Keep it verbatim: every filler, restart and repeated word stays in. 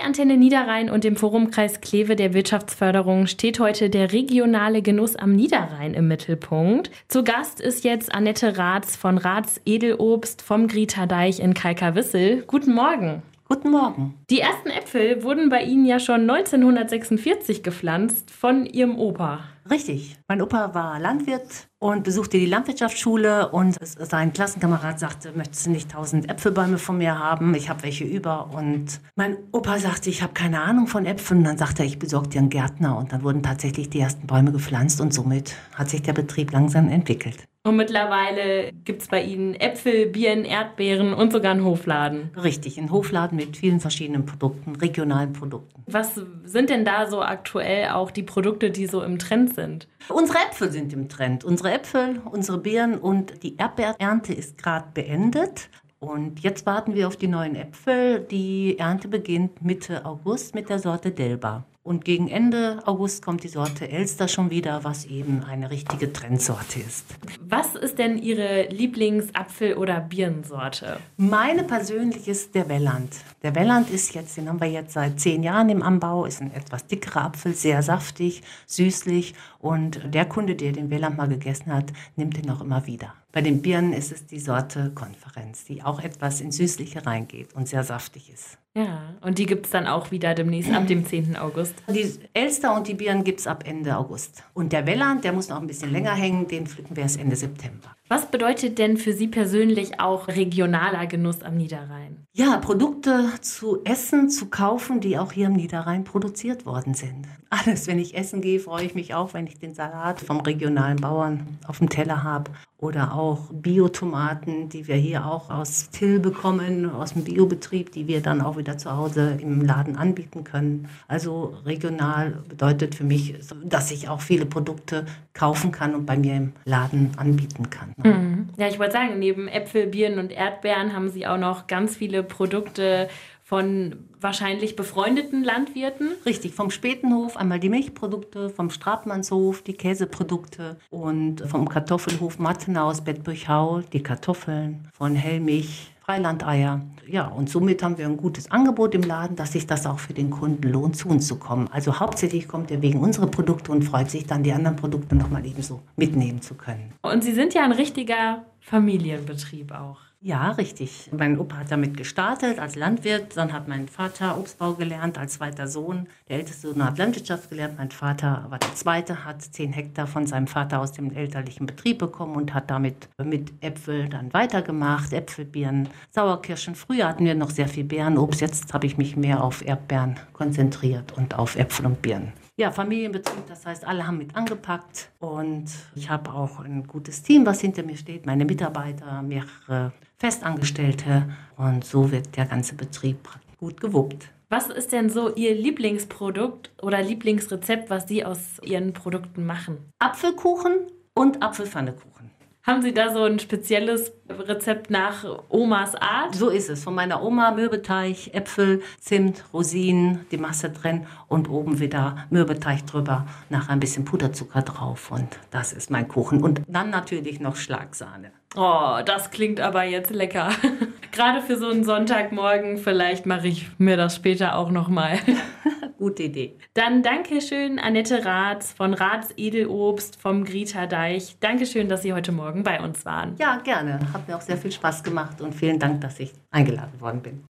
Antenne Niederrhein und dem Forumkreis Kleve der Wirtschaftsförderung steht heute der regionale Genuss am Niederrhein im Mittelpunkt. Zu Gast ist jetzt Annette Raths von Raths Edelobst vom Grieter Deich in Kalkawissel. Guten Morgen. Guten Morgen. Die ersten Äpfel wurden bei Ihnen ja schon neunzehnhundertsechsundvierzig gepflanzt von Ihrem Opa. Richtig. Mein Opa war Landwirt und besuchte die Landwirtschaftsschule und sein Klassenkamerad sagte, möchtest du nicht tausend Äpfelbäume von mir haben? Ich habe welche über. Und mein Opa sagte, ich habe keine Ahnung von Äpfeln. Und dann sagte er, ich besorge dir einen Gärtner. Und dann wurden tatsächlich die ersten Bäume gepflanzt und somit hat sich der Betrieb langsam entwickelt. Und mittlerweile gibt es bei Ihnen Äpfel, Birnen, Erdbeeren und sogar einen Hofladen. Richtig, ein Hofladen mit vielen verschiedenen Produkten, regionalen Produkten. Was sind denn da so aktuell auch die Produkte, die so im Trend sind? Unsere Äpfel sind im Trend. Unsere Äpfel, unsere Beeren und die Erdbeerernte ist gerade beendet. Und jetzt warten wir auf die neuen Äpfel. Die Ernte beginnt Mitte August mit der Sorte Delba. Und gegen Ende August kommt die Sorte Elster schon wieder, was eben eine richtige Trendsorte ist. Was ist denn Ihre Lieblingsapfel- oder Birnensorte? Meine persönlich ist der Welland. Der Welland ist jetzt, den haben wir jetzt seit zehn Jahren im Anbau, ist ein etwas dickerer Apfel, sehr saftig, süßlich. Und der Kunde, der den Welland mal gegessen hat, nimmt ihn auch immer wieder. Bei den Birnen ist es die Sorte Konferenz, die auch etwas ins Süßliche reingeht und sehr saftig ist. Ja, und die gibt es dann auch wieder demnächst ab dem zehnten August. Die Elster und die Birnen gibt es ab Ende August. Und der Welland, der muss noch ein bisschen länger hängen, den pflücken wir erst Ende September. Was bedeutet denn für Sie persönlich auch regionaler Genuss am Niederrhein? Ja, Produkte zu essen, zu kaufen, die auch hier im Niederrhein produziert worden sind. Alles, wenn ich essen gehe, freue ich mich auch, wenn ich den Salat vom regionalen Bauern auf dem Teller habe. Oder auch Biotomaten, die wir hier auch aus Till bekommen, aus dem Biobetrieb, die wir dann auch wieder zu Hause im Laden anbieten können. Also regional bedeutet für mich, dass ich auch viele Produkte kaufen kann und bei mir im Laden anbieten kann. Mhm. Ja, ich wollte sagen, neben Äpfel, Birnen und Erdbeeren haben Sie auch noch ganz viele Produkte von wahrscheinlich befreundeten Landwirten. Richtig, vom Spätenhof einmal die Milchprodukte, vom Strabmannshof die Käseprodukte und vom Kartoffelhof Mattenau aus Bad Bürchau die Kartoffeln, von Hellmich, Freilandeier. Ja, und somit haben wir ein gutes Angebot im Laden, dass sich das auch für den Kunden lohnt, zu uns zu kommen. Also hauptsächlich kommt er wegen unserer Produkte und freut sich dann, die anderen Produkte nochmal ebenso mitnehmen zu können. Und Sie sind ja ein richtiger Familienbetrieb auch. Ja, richtig. Mein Opa hat damit gestartet als Landwirt. Dann hat mein Vater Obstbau gelernt als zweiter Sohn. Der älteste Sohn hat Landwirtschaft gelernt. Mein Vater war der Zweite, hat zehn Hektar von seinem Vater aus dem elterlichen Betrieb bekommen und hat damit mit Äpfel dann weitergemacht. Äpfel, Birnen, Sauerkirschen. Früher hatten wir noch sehr viel Beerenobst. Jetzt habe ich mich mehr auf Erdbeeren konzentriert und auf Äpfel und Birnen. Ja, Familienbetrieb, das heißt, alle haben mit angepackt und ich habe auch ein gutes Team, was hinter mir steht, meine Mitarbeiter, mehrere Festangestellte und so wird der ganze Betrieb gut gewuppt. Was ist denn so Ihr Lieblingsprodukt oder Lieblingsrezept, was Sie aus Ihren Produkten machen? Apfelkuchen und Apfelpfannekuchen. Haben Sie da so ein spezielles Rezept nach Omas Art? So ist es. Von meiner Oma Mürbeteig, Äpfel, Zimt, Rosinen, die Masse drin und oben wieder Mürbeteig drüber, nachher ein bisschen Puderzucker drauf und das ist mein Kuchen. Und dann natürlich noch Schlagsahne. Oh, das klingt aber jetzt lecker. Gerade für so einen Sonntagmorgen, vielleicht mache ich mir das später auch nochmal. Gute Idee. Dann Dankeschön, Annette Raths von Raths Edelobst vom Grieter Deich. Dankeschön, dass Sie heute Morgen bei uns waren. Ja, gerne. Hat mir auch sehr viel Spaß gemacht und vielen Dank, dass ich eingeladen worden bin.